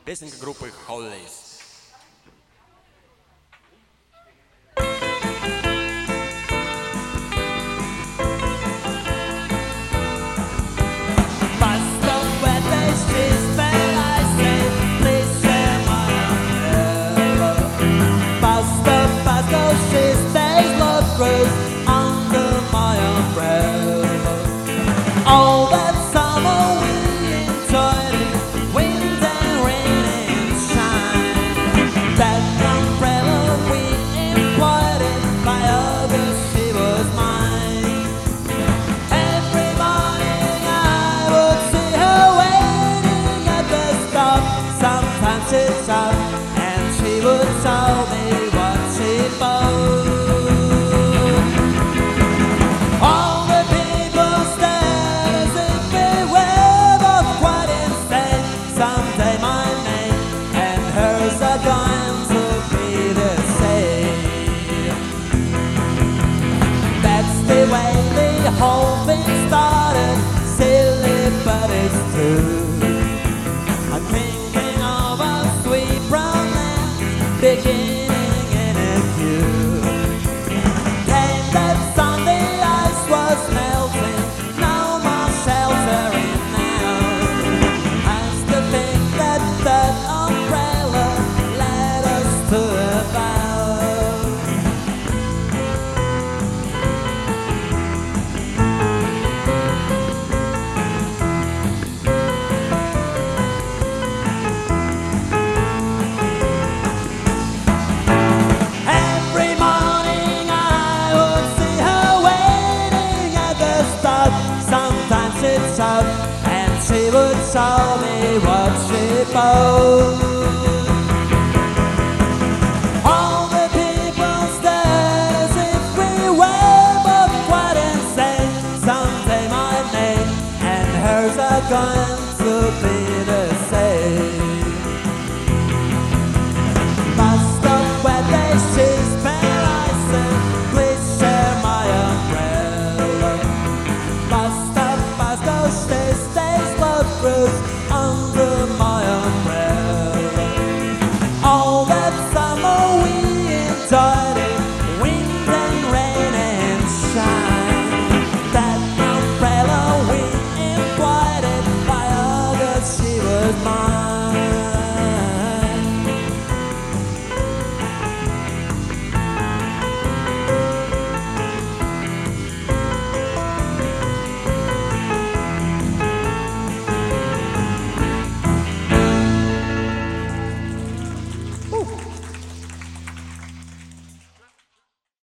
Песенка группы Hollies. Under my umbrella, all that summer we enjoyed it, wind and rain and shine. That umbrella we employed it, my other she was mine. Every morning I would see her waiting at the stop. Sometimes she'd shout and she would tell me what she bought. The whole thing started, silly but it's true. I'm thinking of a sweet brown land beginning in a queue. Came that Sunday, ice was melting, no more sheltering now. I still think that that umbrella led us to a vow. Sometimes she'd shout and she would tell me what she bought.